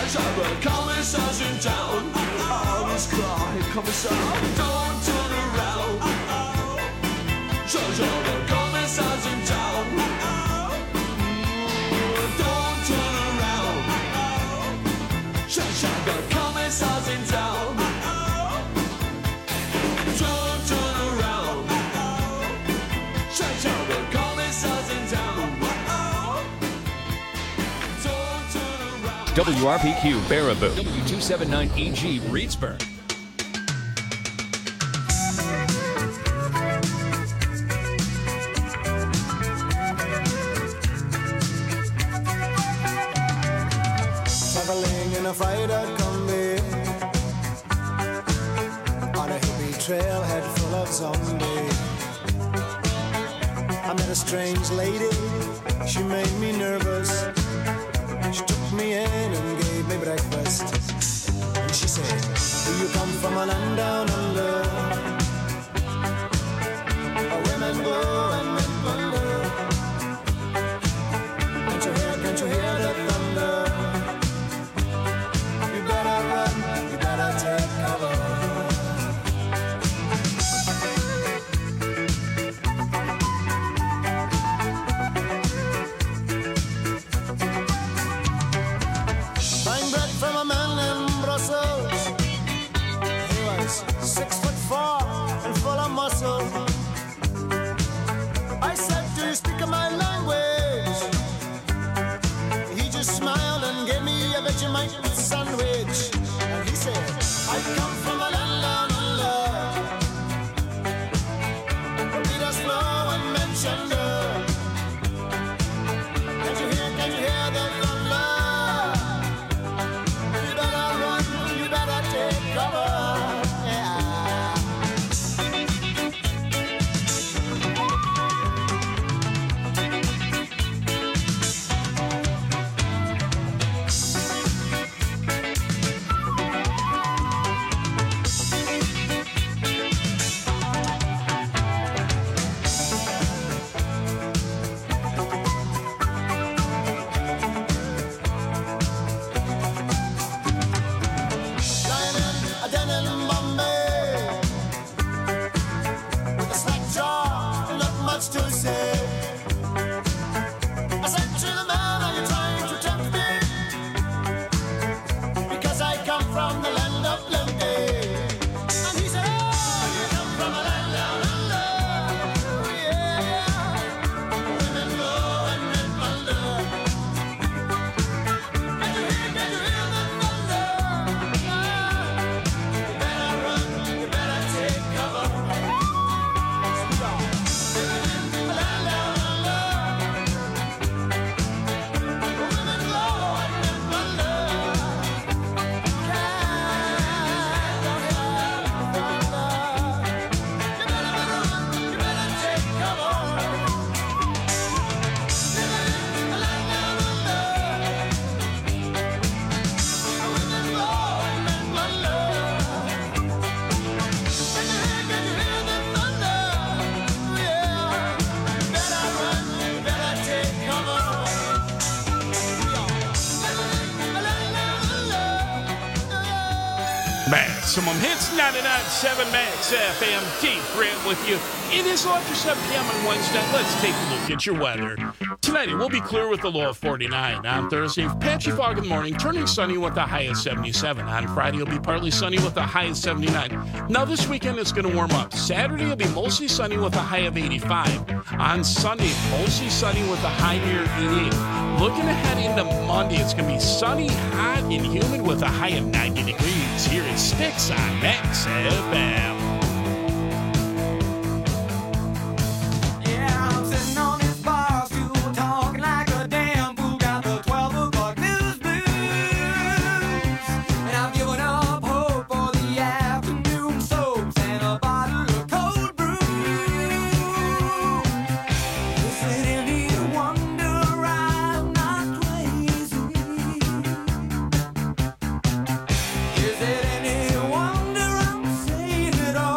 Commissar's in town. Oh, he's crying, Commissar. Don't turn around. The Commissar's in town. Don't turn around. The Commissar's in town. Don't turn around. The Commissar's in town. WRPQ Baraboo, W279EG Reedsburg. Traveling in a freighter combi on a hippie trailhead full of zombies. I met a strange lady, she made me nervous. She took me in and gave me breakfast. And she said, do you come from a land down under? Where women go and men wonder. Can't you hear the thunder? You better run, you better take cover. From a man in Brussels, he was 6'4" and full of muscle. I said, do you speak my language? He just smiled and gave me a Vegemite sandwich. And he said, I come from a land down under. Beat us slow and mention the. Can you hear the thunder? Maximum Hits 99.7 Max FM. Keith Grant with you. It is after 7 p.m. on Wednesday. Let's take a look at your weather. Tonight it will be clear with a low of 49. On Thursday, patchy fog in the morning, turning sunny with a high of 77. On Friday, it'll be partly sunny with a high of 79. Now this weekend, it's going to warm up. Saturday, it'll be mostly sunny with a high of 85. On Sunday, mostly sunny with a high near 88. Looking ahead into Monday, it's going to be sunny, hot, and humid with a high of 90 degrees. Here it sticks on Max FM. Is it any wonder I'm saying it all?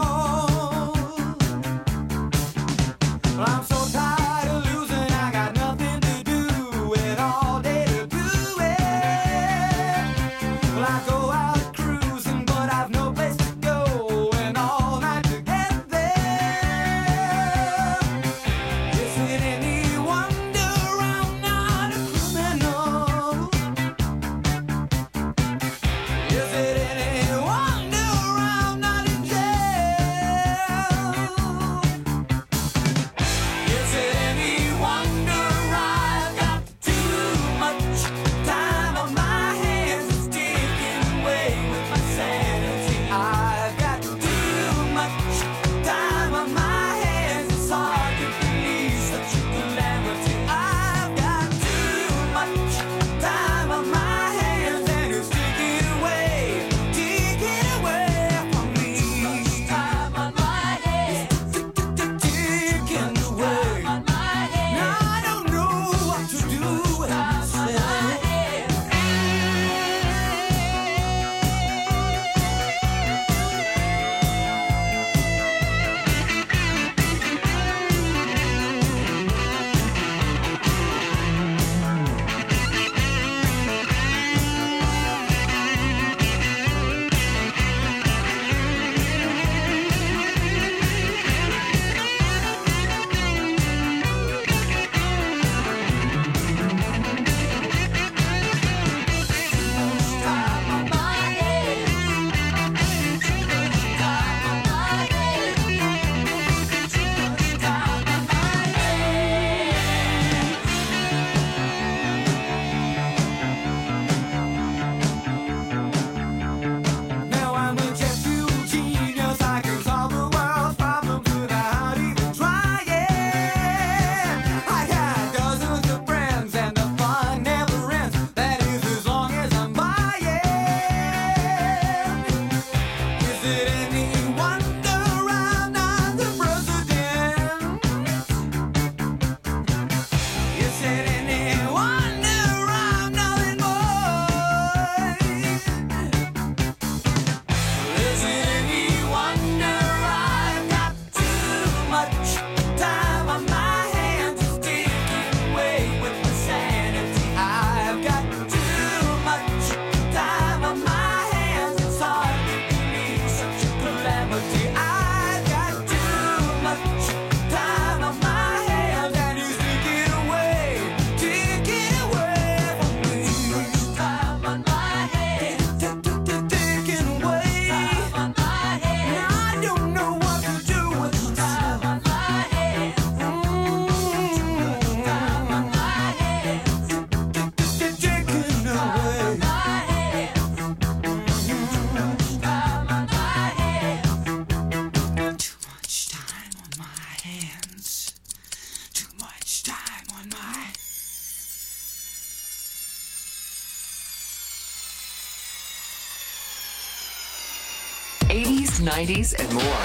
80s, 90s, and more.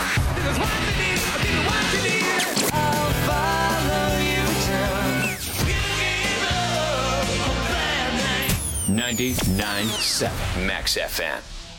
99.7 Max FM.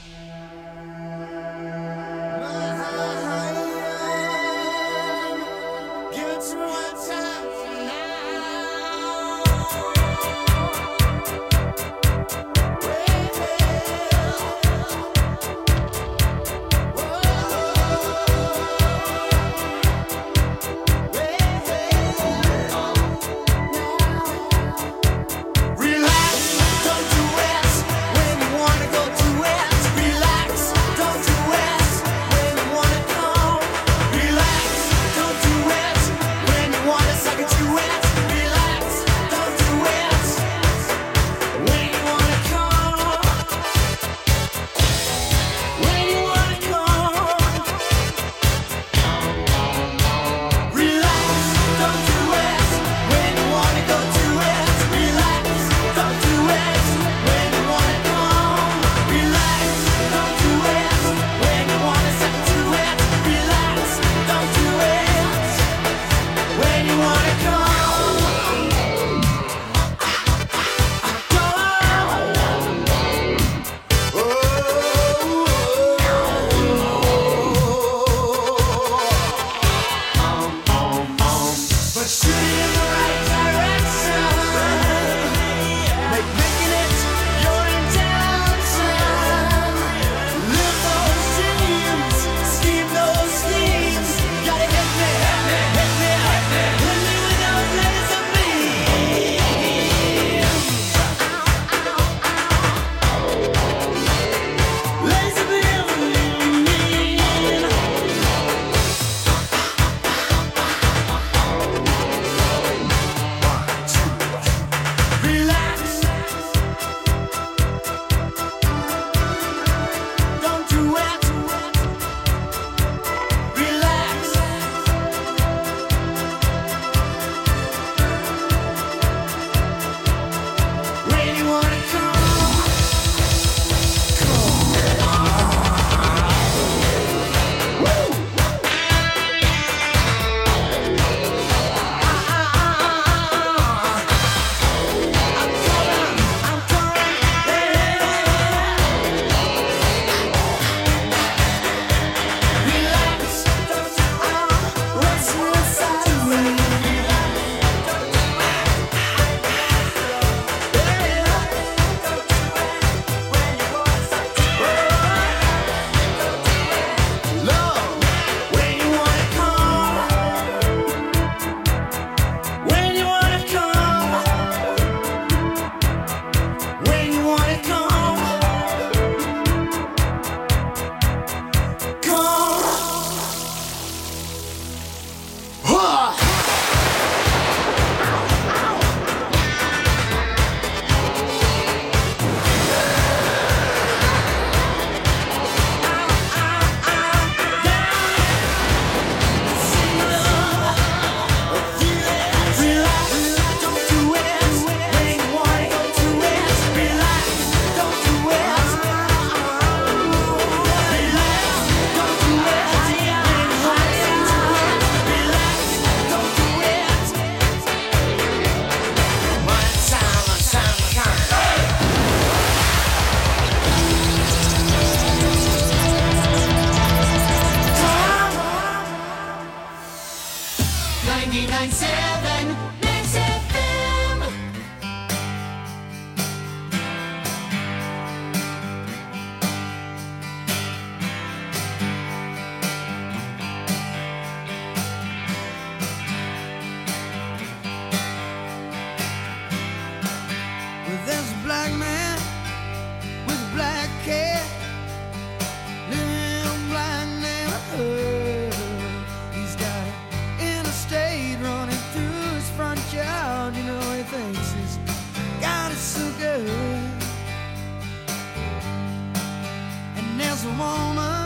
There's a woman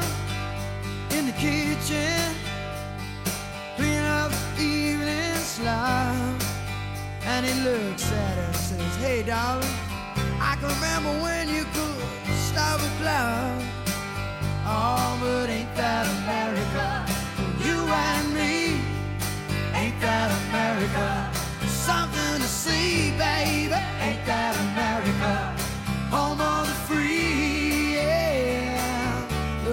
in the kitchen cleaning up the evening slop, and he looks at her and says, "Hey darling, I can remember when you could stop a cloud. Oh, but ain't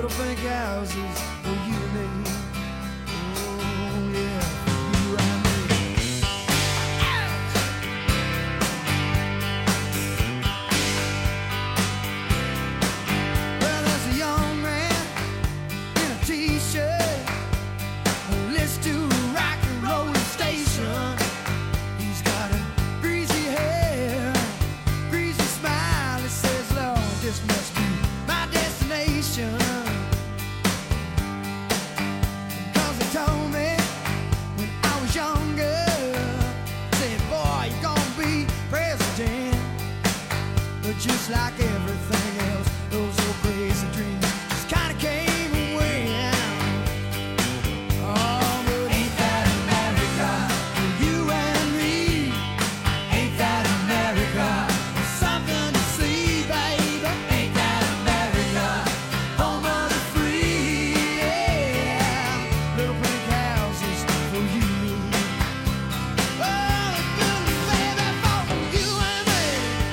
little pink houses for you and me. Oh yeah, for you and me. Well, there's a young man in a t-shirt who listens to a rock and roll station. He's got a greasy hair, greasy smile. He says, Lord, this must be my destination. Cause he told me when I was younger, said, boy, you're gonna be president. But just like everything else, those old crazy dreams just kinda came and went. Oh, but ain't that America? For you and me. Ain't that America? Something to see, baby. Ain't that America? Home of the free, yeah. Little pink houses for you. Oh, good baby, for you and me.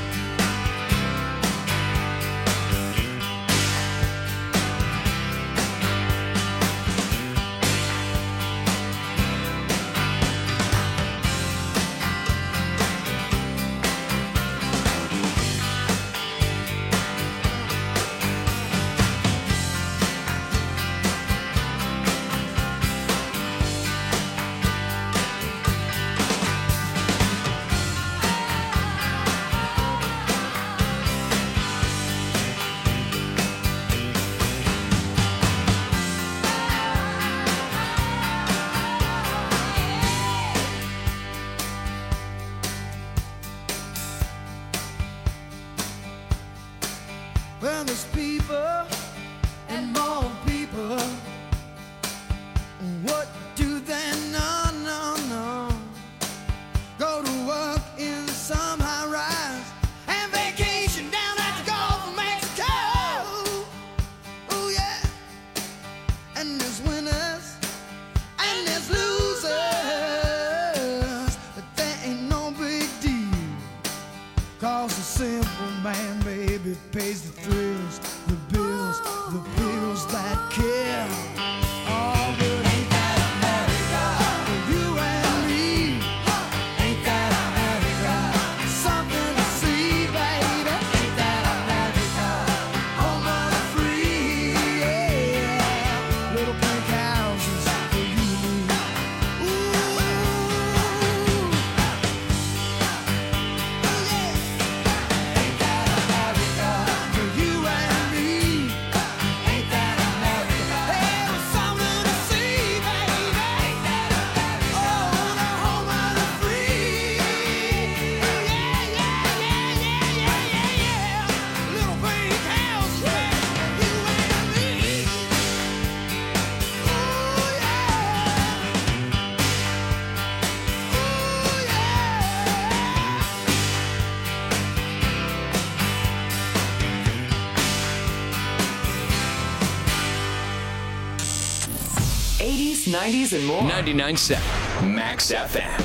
Well, there's people and more people. What do they know? No, no. Go to work in some high rise and vacation down at the Gulf of Mexico. Oh, yeah. And there's winners and there's losers. But that ain't no big deal. Cause the simple man, baby, pays the thrills, the bills that kill. Oh, but ain't that America? For you and me. Ain't that America? Something to see, baby. Ain't that America? Home of the free, yeah. Little pink houses for you and me. Ooh. Ain't that America? For you and me. Ain't that America? Hey, there's something to see, baby. Ain't that America? Oh, the home of the free. Yeah, yeah, yeah, yeah, yeah, yeah, yeah. Little pink houses for you and me. Ooh, yeah. Ooh, yeah. 80s, 90s, and more. 99.7 Max FM.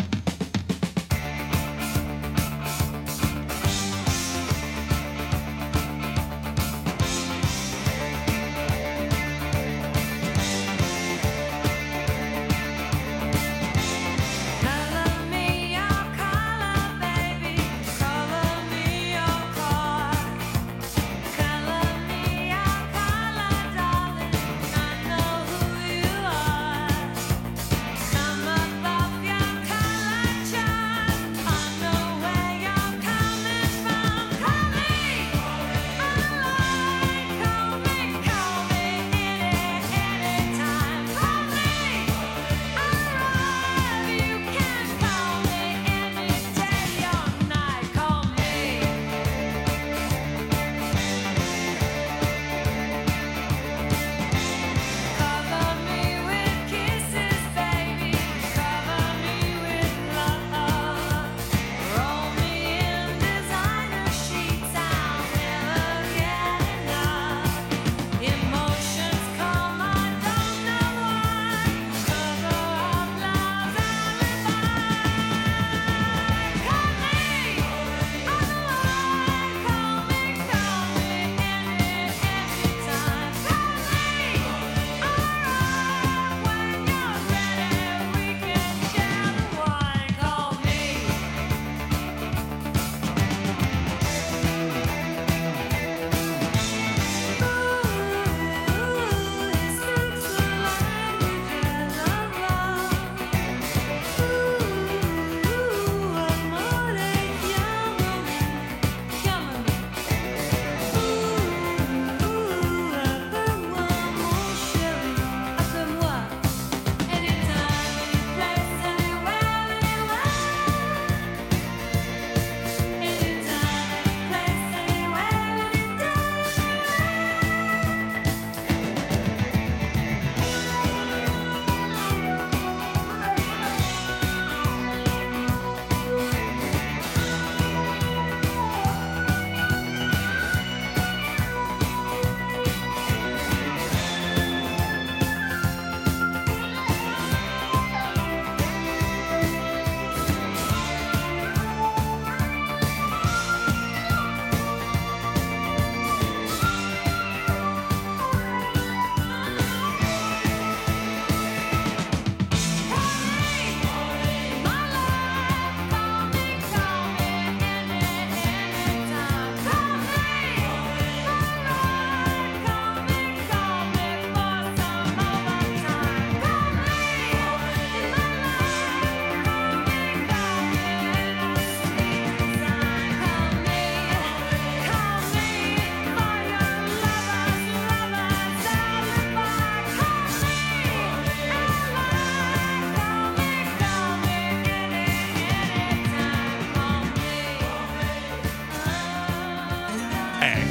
Color me your color, baby. Color me your car. Color me your color, darling. I know who you are. Come above your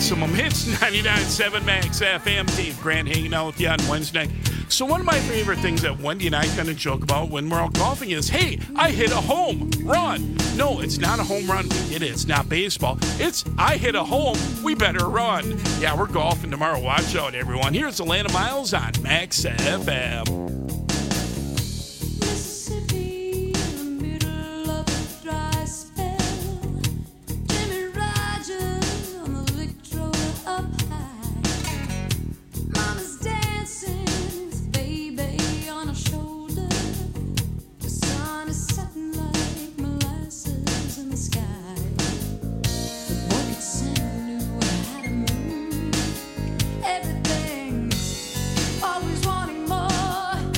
Maximum Hits, 99.7 Max FM. Dave Grant hanging out with you on Wednesday. So one of my favorite things that Wendy and I kind of joke about when we're out golfing is, hey, I hit a home run. No, it's not a home run. We did it. It's not baseball. It's, I hit a home. We better run. Yeah, we're golfing tomorrow. Watch out, everyone. Here's Atlanta Miles on Max FM. Mississippi, in the middle of a dry spell. Jimmy Rogers on the Victrola up high. Mama's dancing, his baby on her shoulder. The sun is setting like molasses in the sky. What could Santa knew how to move? Everything's always wanting more.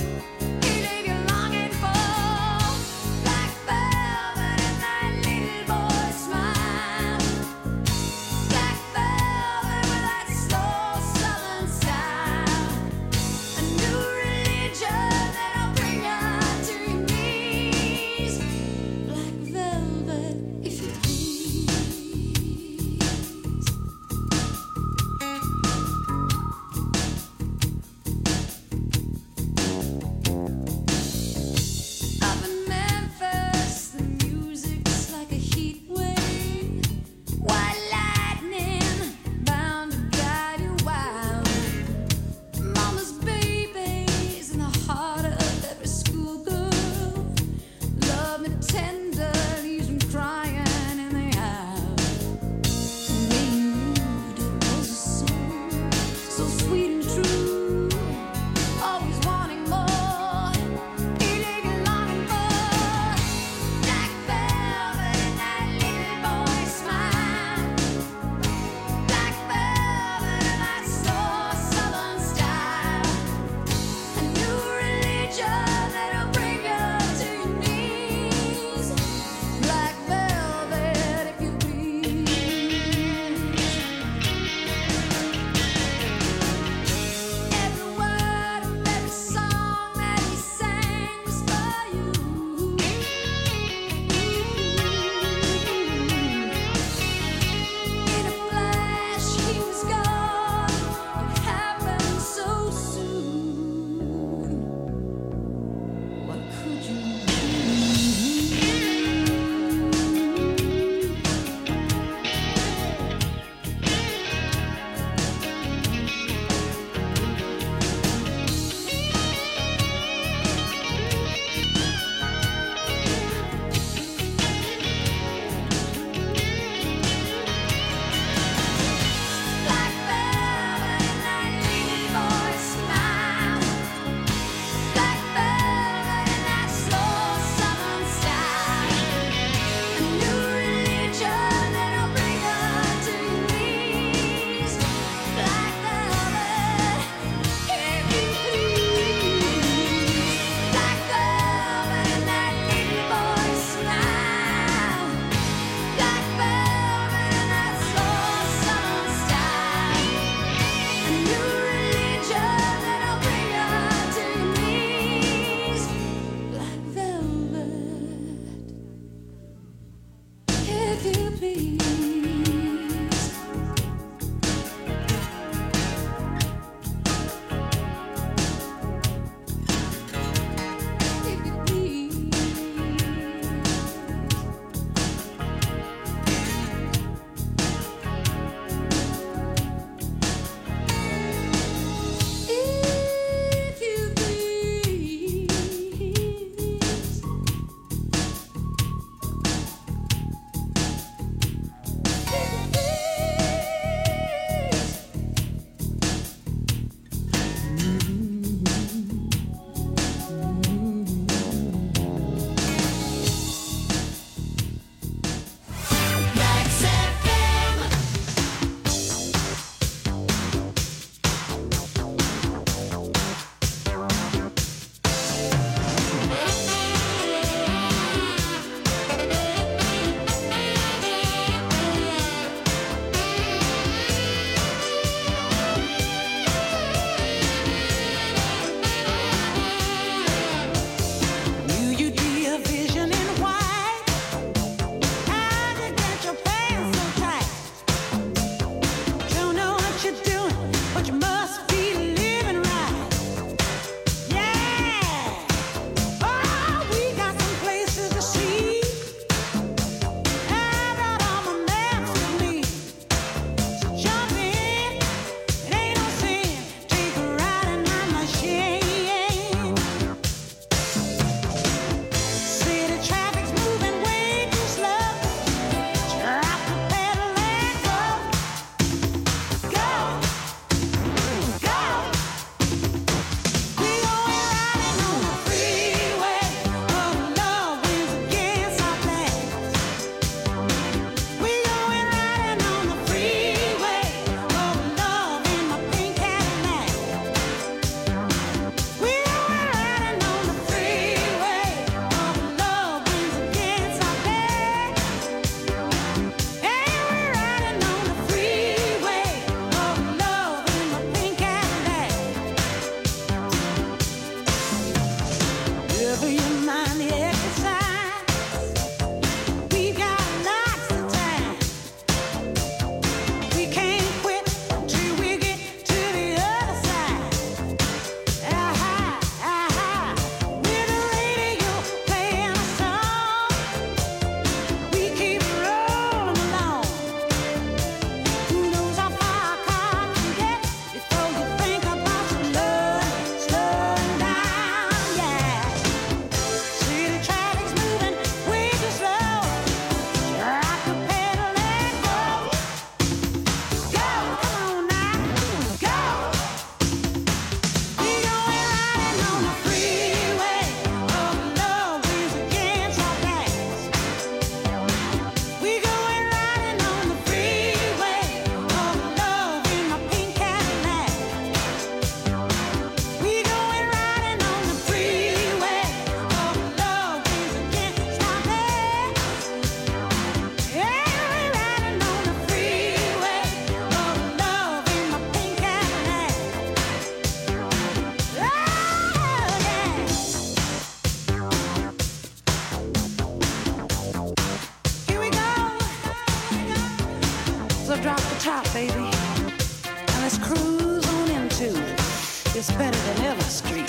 It's better than Elm Street.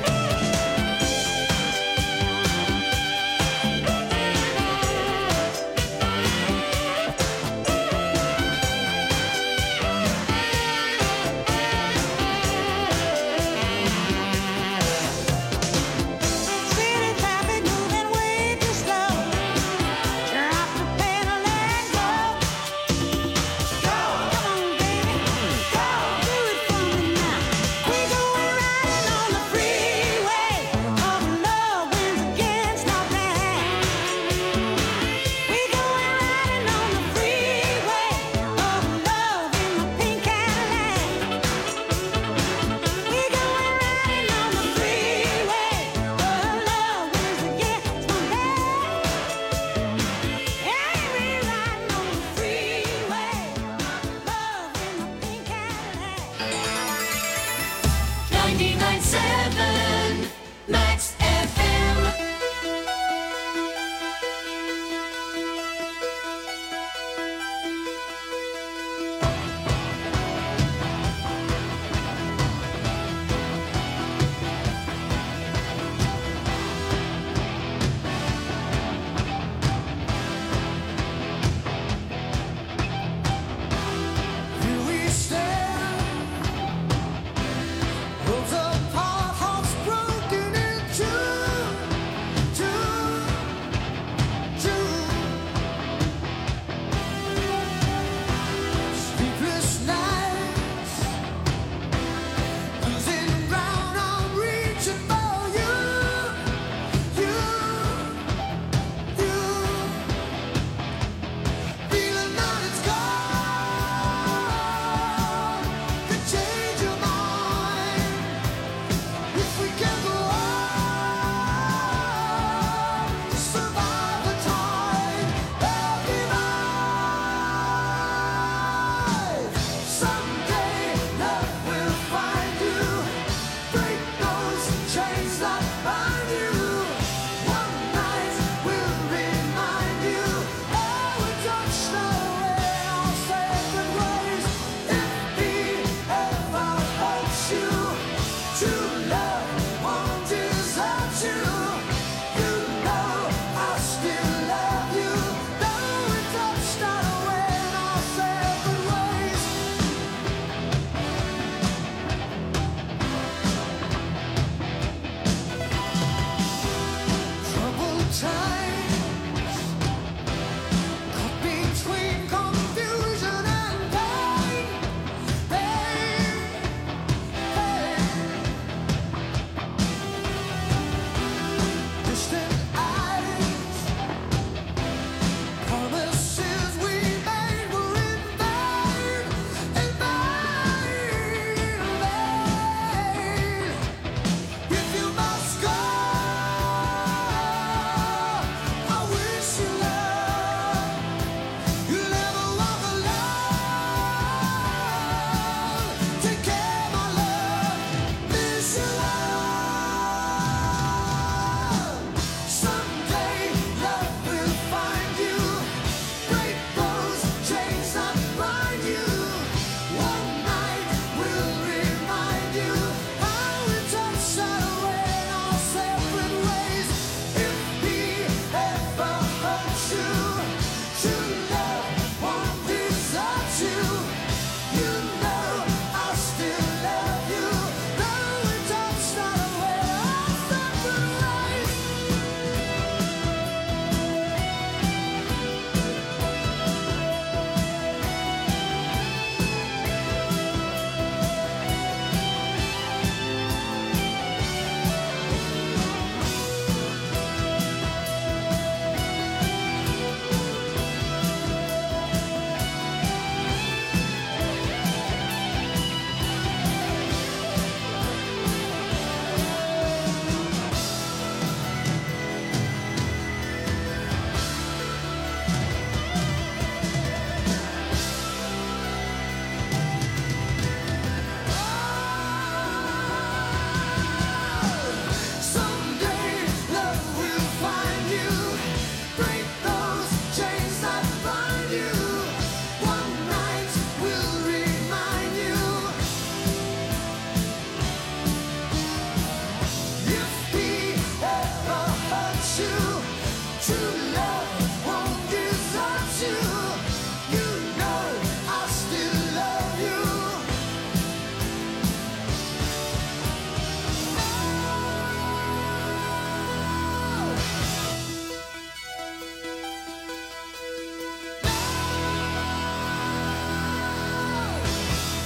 City traffic moving way too slow. Drop the pedal and go. Come on, baby. Go. Do it for me now. We going riding on the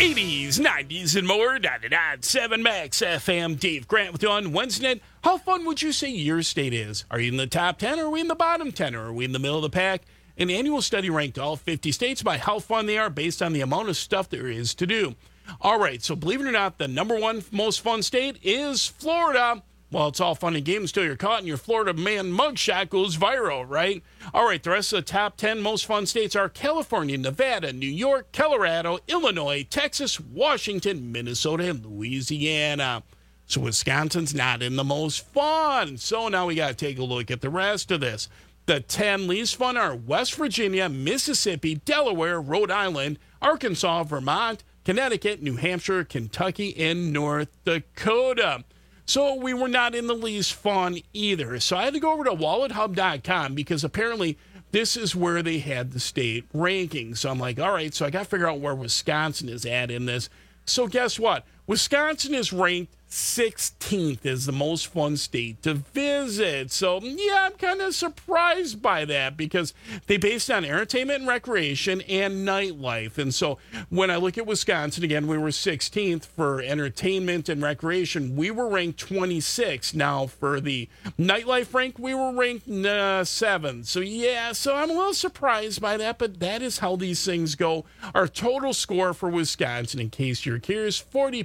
80s, 90s, and more. 99.7 Max FM. Dave Grant with you on Wednesday night. How fun would you say your state is? Are you in the top 10, or are we in the bottom 10, or are we in the middle of the pack? An annual study ranked all 50 states by how fun they are based on the amount of stuff there is to do. All right, so believe it or not, the number one most fun state is Florida. Well, it's all fun and games until you're caught and your Florida man mugshot goes viral, right? All right, the rest of the top 10 most fun states are California, Nevada, New York, Colorado, Illinois, Texas, Washington, Minnesota, and Louisiana. So Wisconsin's not in the most fun. So now we got to take a look at the rest of this. The 10 least fun are West Virginia, Mississippi, Delaware, Rhode Island, Arkansas, Vermont, Connecticut, New Hampshire, Kentucky, and North Dakota. So we were not in the least fun either. So I had to go over to wallethub.com because apparently this is where they had the state ranking. So I'm like, all right, so I got to figure out where Wisconsin is at in this. So guess what? Wisconsin is ranked 16th as the most fun state to visit. So, yeah, I'm kind of surprised by that because they based on entertainment and recreation and nightlife. And so when I look at Wisconsin, again, we were 16th for entertainment and recreation. We were ranked 26th. Now, for the nightlife rank, we were ranked 7th. So, yeah, so I'm a little surprised by that, but that is how these things go. Our total score for Wisconsin, in case you're curious,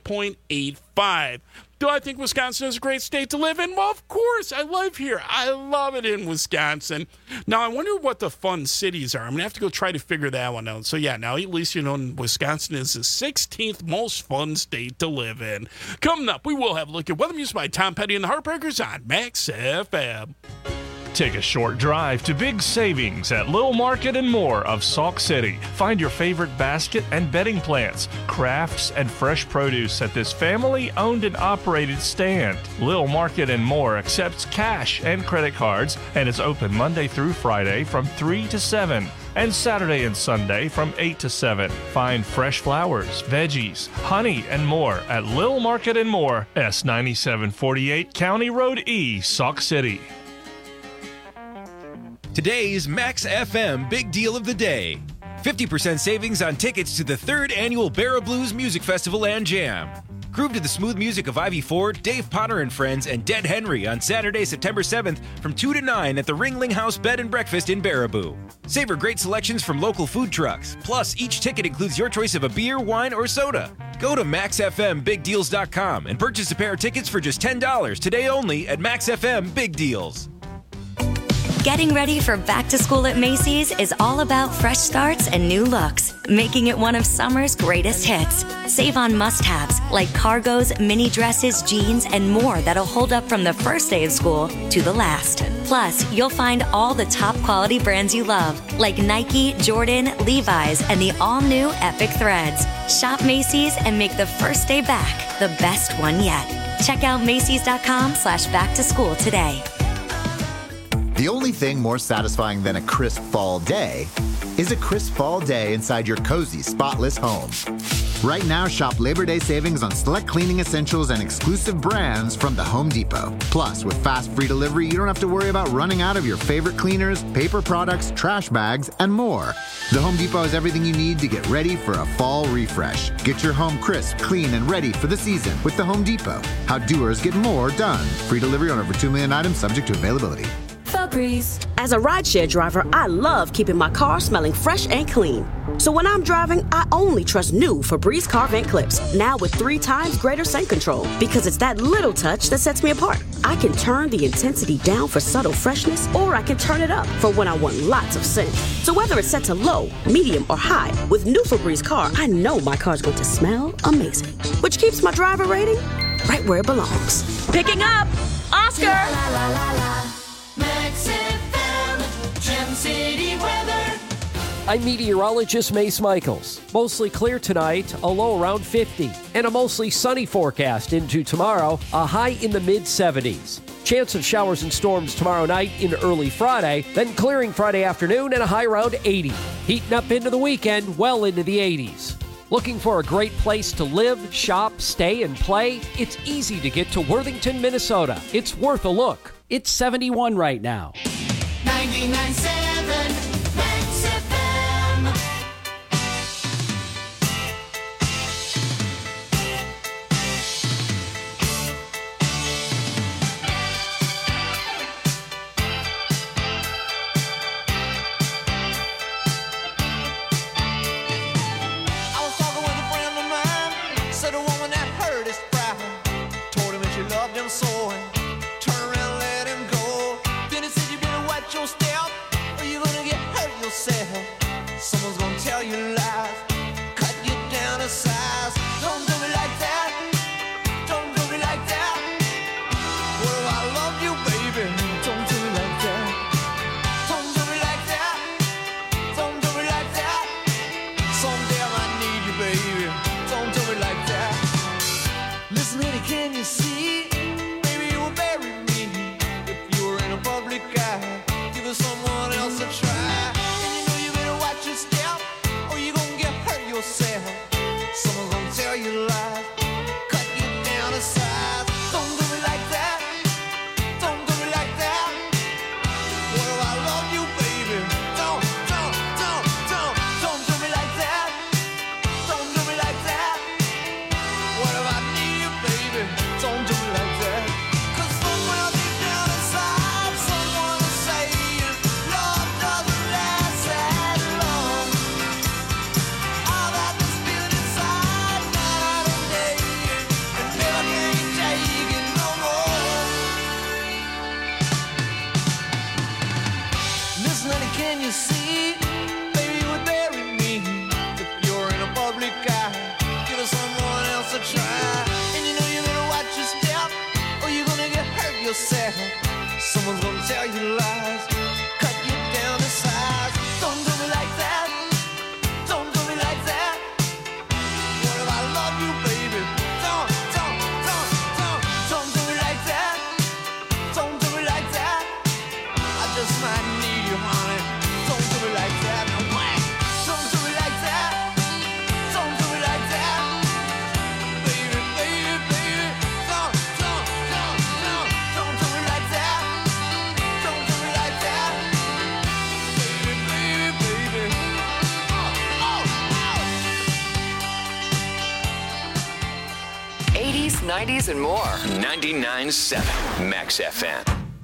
40.85. Do I think Wisconsin is a great state to live in? Well, of course. I live here. I love it in Wisconsin. Now, I wonder what the fun cities are. I'm going to have to go try to figure that one out. So, yeah, now at least you know Wisconsin is the 16th most fun state to live in. Coming up, we will have a look at weather music by Tom Petty and the Heartbreakers on Max FM. Take a short drive to big savings at Lil Market and More of Sauk City. Find your favorite basket and bedding plants, crafts, and fresh produce at this family-owned and operated stand. Lil Market and More accepts cash and credit cards and is open Monday through Friday from 3 to 7 and Saturday and Sunday from 8 to 7. Find fresh flowers, veggies, honey, and more at Lil Market and More, S9748 County Road E, Sauk City. Today's Max FM Big Deal of the Day. 50% savings on tickets to the 3rd Annual Barra Blues Music Festival and Jam. Groove to the smooth music of Ivy Ford, Dave Potter and Friends, and Dead Henry on Saturday, September 7th from 2 to 9 at the Ringling House Bed and Breakfast in Baraboo. Savor great selections from local food trucks. Plus, each ticket includes your choice of a beer, wine, or soda. Go to MaxFMBigDeals.com and purchase a pair of tickets for just $10 today only at Max FM Big Deals. Getting ready for back to school at Macy's is all about fresh starts and new looks, making it one of summer's greatest hits. Save on must-haves like cargos, mini dresses, jeans, and more that'll hold up from the first day of school to the last. Plus, you'll find all the top quality brands you love, like Nike, Jordan, Levi's, and the all-new Epic Threads. Shop Macy's and make the first day back the best one yet. Check out Macy's.com/back to school today. The only thing more satisfying than a crisp fall day is a crisp fall day inside your cozy, spotless home. Right now, shop Labor Day savings on select cleaning essentials and exclusive brands from the Home Depot. Plus, with fast free delivery, you don't have to worry about running out of your favorite cleaners, paper products, trash bags, and more. The Home Depot has everything you need to get ready for a fall refresh. Get your home crisp, clean, and ready for the season with the Home Depot. How doers get more done. Free delivery on over 2 million items subject to availability. As a rideshare driver, I love keeping my car smelling fresh and clean. So when I'm driving, I only trust new Febreze car vent clips, now with 3 times greater scent control, because it's that little touch that sets me apart. I can turn the intensity down for subtle freshness, or I can turn it up for when I want lots of scent. So whether it's set to low, medium, or high, with new Febreze car, I know my car's going to smell amazing, which keeps my driver rating right where it belongs. Picking up Oscar! Max FM, Gem City weather. I'm meteorologist Mace Michaels. Mostly clear tonight, a low around 50, and a mostly sunny forecast into tomorrow, a high in the mid-70s. Chance of showers and storms tomorrow night into early Friday, then clearing Friday afternoon and a high around 80. Heating up into the weekend, well into the 80s. Looking for a great place to live, shop, stay, and play? It's easy to get to Worthington, Minnesota. It's worth a look. It's 71 right now. 99.7 Max FM. gonna try. And you know you're gonna watch your step, or you're gonna get hurt yourself. Someone's gonna tell you lies, cut you down to size. Don't do me like that. Don't do me like that. What if I love you, baby? Don't do me like that. Don't do me like that. I just might need you, honey. Don't do me like that. No way. Don't do me like that. Don't do me like that. Baby, baby, baby. Don't do me like that. Don't do me like that. Baby, baby, baby. Oh. 80s, 90s, and more. 99.7 Max FM.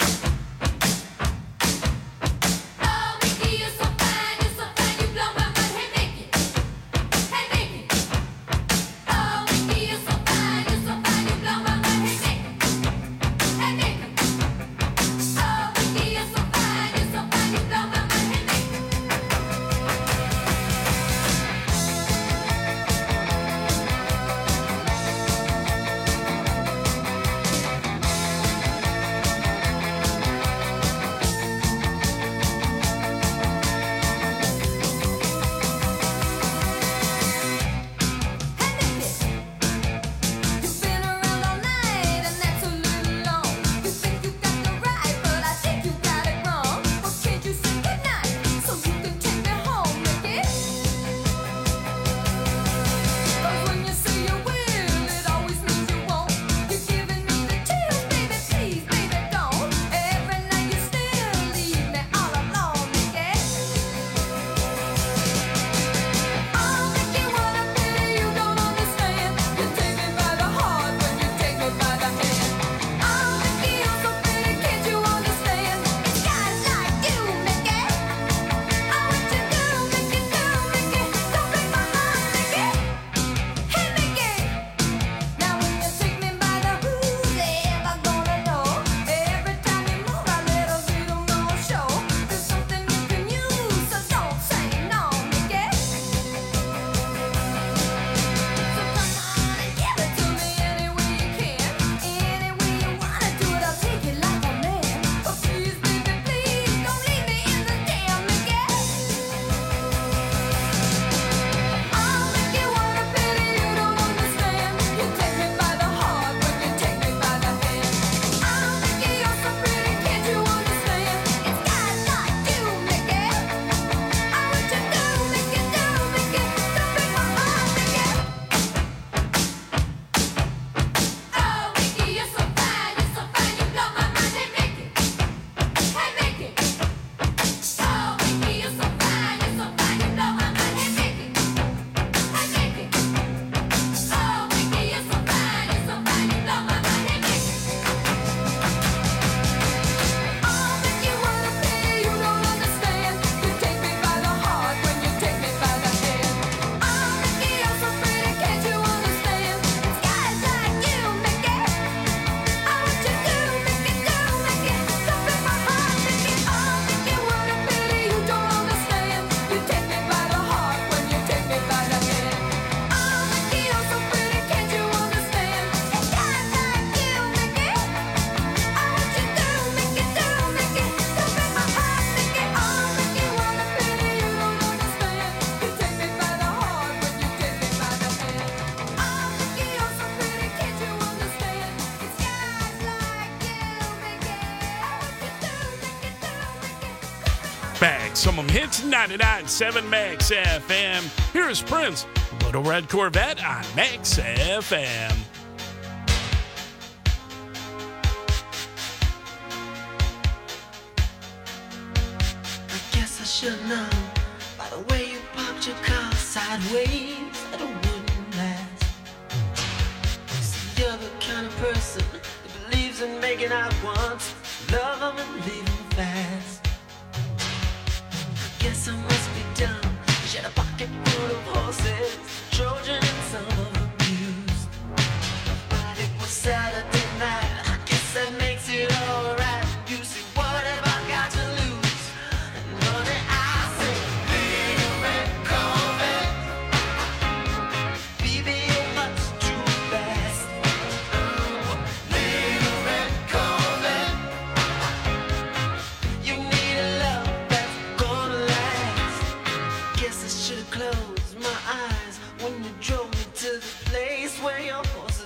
Back, some of them hits, 99.7 Max FM. Here's Prince, Little Red Corvette on Max FM. I guess I should know by the way you parked your car sideways that it wouldn't last. See, you're the kind of person that believes in making out once, love them and leave them fast. I guess I must be dumb. She had a pocket full of horses, Trojan and some of them used. But it was Saturday night. I guess that makes it alright. You see, what have I got to lose? And honey, I say, little red Corvette, baby, you're much too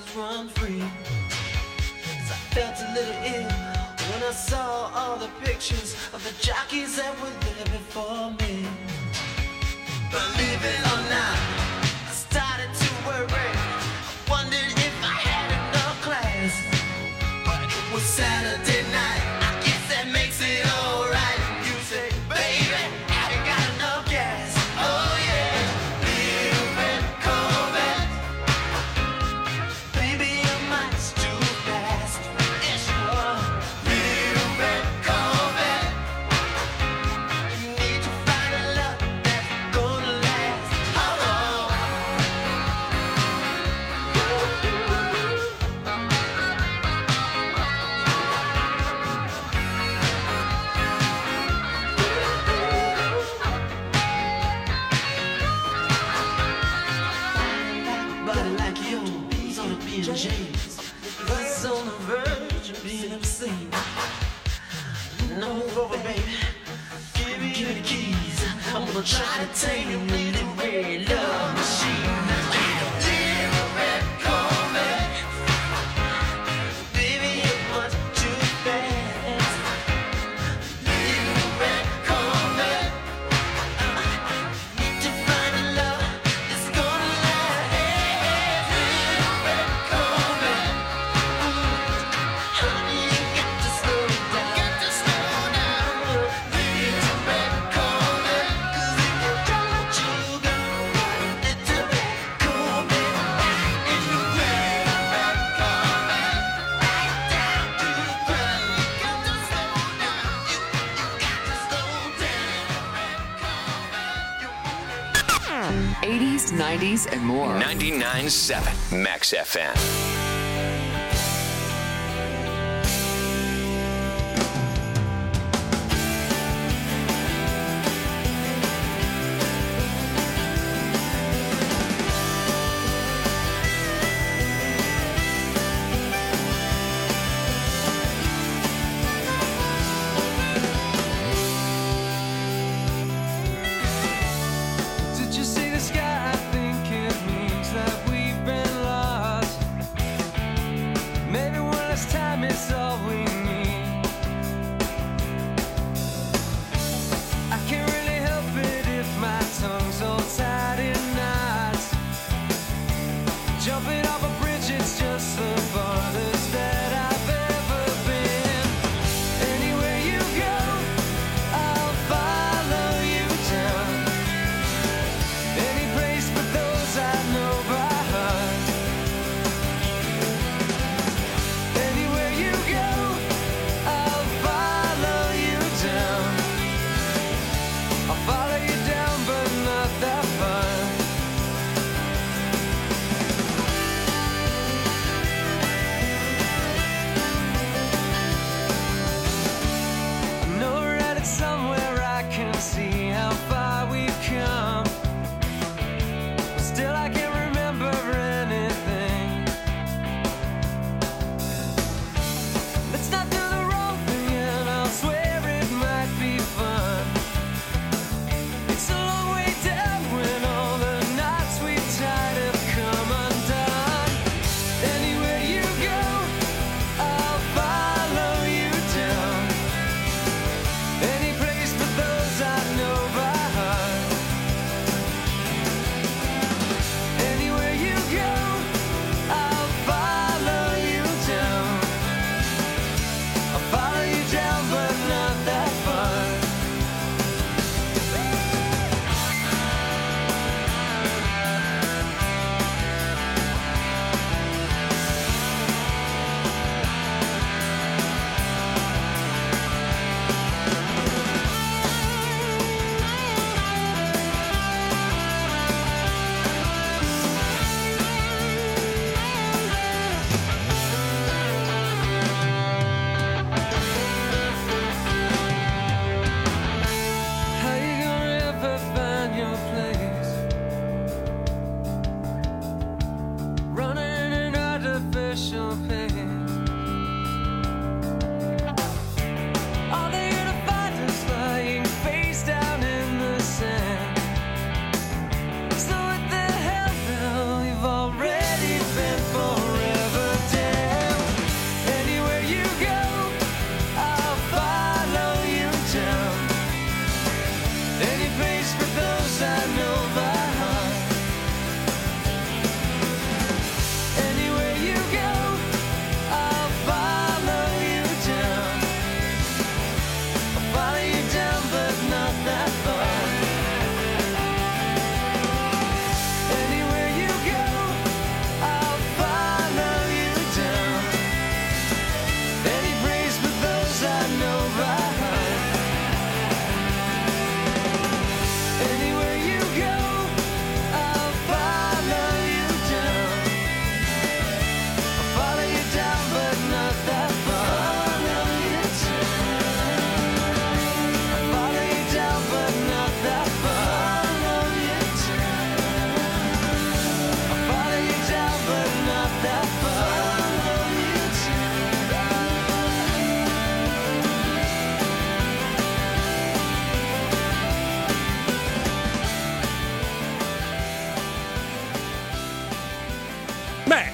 run free. 'Cause I felt a little ill when I saw all the pictures of the jockeys that were there before me. Believe it or not, I started to worry. I wondered if I had enough class. But it was Saturday night, I guess that makes it alright. You say, baby, have you got enough gas? Oh yeah, little red Corvette. Baby, your mind's too fast. Yes, you are. Little red Corvette. You need to find a love that's gonna last. Oh, oh. Body like yours on a BJ's. It's on the verge of being obscene. No, move over, baby. Give me the keys. I'm gonna try to tame your little red love machine. Little red Corvette. Baby, you're much too fast. Little red Corvette. Need to find a love that's gonna last. Little red Corvette. Honey, you got to slow down. Little red Corvette. 'Cause if you don't, you go. Little red Corvette. In the red Corvette. Right down to the ground. You got to slow down. You got to slow down. 80s, 90s, and more. 99.7 Max FM. Did you see the sky? I think it means that we've been lost.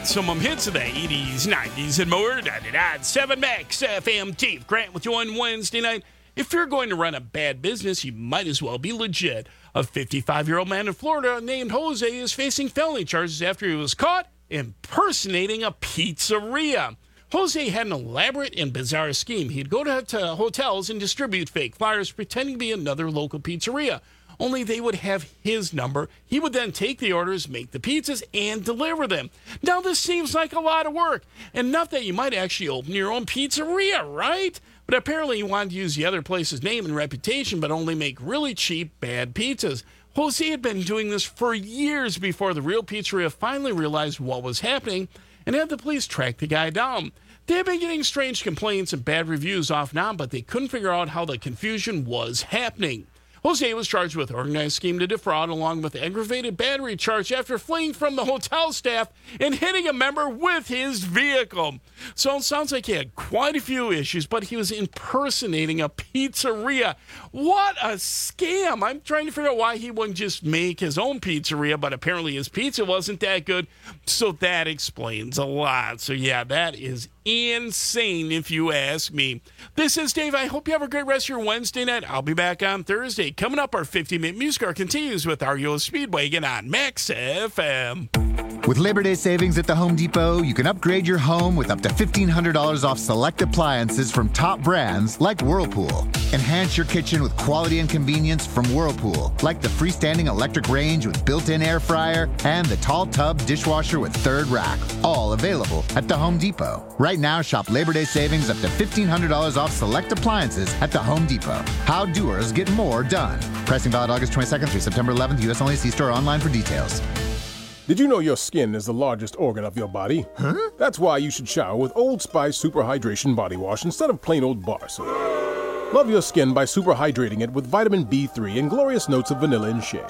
Maximum hits of the 80s, 90s, and more. 99.7 Max FM. Dave Grant with you on Wednesday night. If you're going to run a bad business, you might as well be legit. A 55-year-old man in Florida named Jose is facing felony charges after he was caught impersonating a pizzeria. Jose had an elaborate and bizarre scheme. He'd go to hotels and distribute fake flyers pretending to be another local pizzeria. Only they would have his number. He would then take the orders, make the pizzas, and deliver them. Now, this seems like a lot of work. Enough that you might actually open your own pizzeria, right? But apparently he wanted to use the other place's name and reputation, but only make really cheap, bad pizzas. Jose had been doing this for years before the real pizzeria finally realized what was happening and had the police track the guy down. They had been getting strange complaints and bad reviews off and on, but they couldn't figure out how the confusion was happening. Jose was charged with organized scheme to defraud along with aggravated battery charge after fleeing from the hotel staff and hitting a member with his vehicle. So it sounds like he had quite a few issues, but he was impersonating a pizzeria. What a scam. I'm trying to figure out why he wouldn't just make his own pizzeria, but apparently his pizza wasn't that good, so that explains a lot. So yeah, that is insane if you ask me. This is Dave. I hope you have a great rest of your Wednesday night. I'll be back on Thursday. Coming up, our 50-minute music hour continues with REO Speedwagon on Max FM. With Labor Day savings at the Home Depot, you can upgrade your home with up to $1,500 off select appliances from top brands like Whirlpool. Enhance your kitchen with quality and convenience from Whirlpool, like the freestanding electric range with built-in air fryer and the tall tub dishwasher with third rack, all available at the Home Depot. Right now, shop Labor Day savings up to $1,500 off select appliances at the Home Depot. How doers get more done. Pricing valid August 22nd through September 11th. U.S. only. See store online for details. Did you know your skin is the largest organ of your body? Huh? That's why you should shower with Old Spice Super Hydration Body Wash instead of plain old bar soap. Love your skin by super hydrating it with vitamin B3 and glorious notes of vanilla and shea.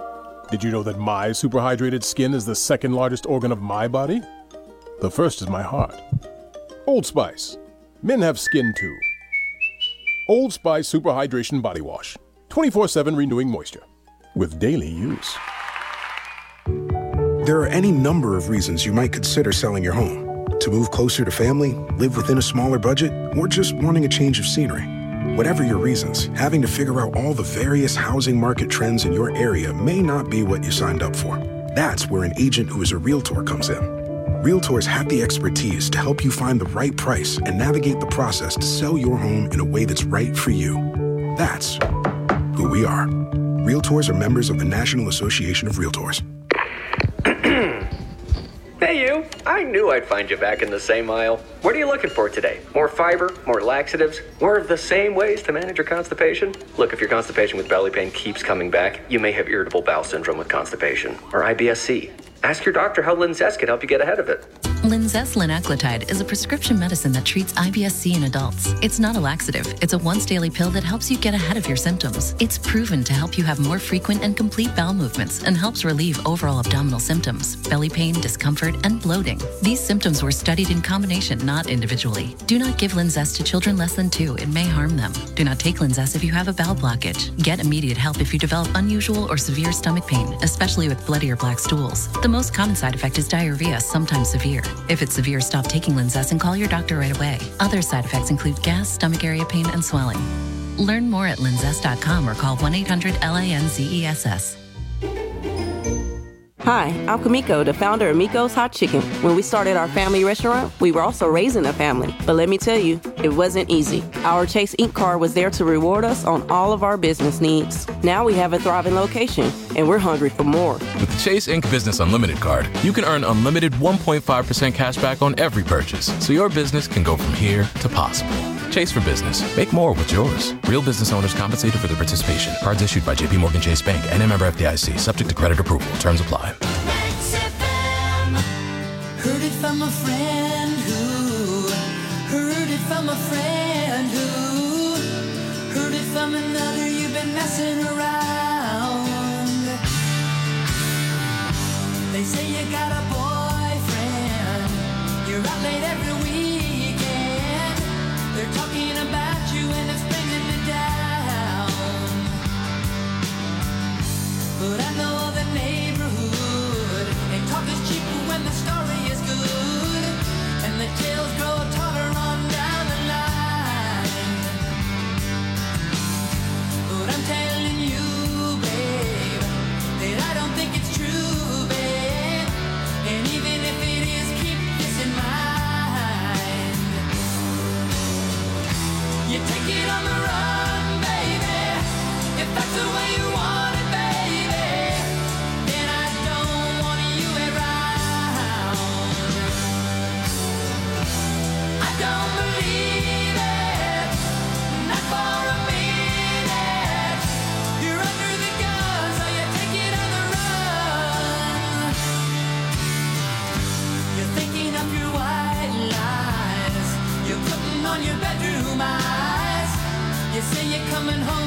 Did you know that my super hydrated skin is the second largest organ of my body? The first is my heart. Old Spice. Men have skin too. Old Spice Super Hydration Body Wash. 24/7 renewing moisture. With daily use. There are any number of reasons you might consider selling your home. To move closer to family, live within a smaller budget, or just wanting a change of scenery. Whatever your reasons, having to figure out all the various housing market trends in your area may not be what you signed up for. That's where an agent who is a realtor comes in. Realtors have the expertise to help you find the right price and navigate the process to sell your home in a way that's right for you. That's who we are. Realtors are members of the National Association of Realtors. Hey you, I knew I'd find you back in the same aisle. What are you looking for today? More fiber, more laxatives, more of the same ways to manage your constipation? Look, if your constipation with belly pain keeps coming back, you may have irritable bowel syndrome with constipation, or IBS-C. Ask your doctor how Linzess can help you get ahead of it. Linzess linaclotide is a prescription medicine that treats IBS-C in adults. It's not a laxative. It's a once-daily pill that helps you get ahead of your symptoms. It's proven to help you have more frequent and complete bowel movements and helps relieve overall abdominal symptoms, belly pain, discomfort, and bloating. These symptoms were studied in combination, not individually. Do not give Linzess to children less than 2. It may harm them. Do not take Linzess if you have a bowel blockage. Get immediate help if you develop unusual or severe stomach pain, especially with bloody or black stools. The most common side effect is diarrhea, sometimes severe. If it's severe, stop taking Linzess and call your doctor right away. Other side effects include gas, stomach area pain, and swelling. Learn more at linzess.com or call 1-800-LINZESS. Hi, I'm Kamiko, the founder of Miko's Hot Chicken. When we started our family restaurant, we were also raising a family. But let me tell you, it wasn't easy. Our Chase Inc. card was there to reward us on all of our business needs. Now we have a thriving location, and we're hungry for more. With the Chase Inc. Business Unlimited card, you can earn unlimited 1.5% cash back on every purchase, so your business can go from here to possible. Chase for business. Make more with yours. Real business owners compensated for their participation. Cards issued by J.P. Morgan Chase Bank and a member FDIC. Subject to credit approval. Terms apply. Heard it from a friend who heard it from a friend who heard it from another. You've been messing around. They say you got a boyfriend. You're out late every weekend. They're talking about you and it's bringing me down. But I know the neighborhood and talk is cheaper when the story is good. coming home.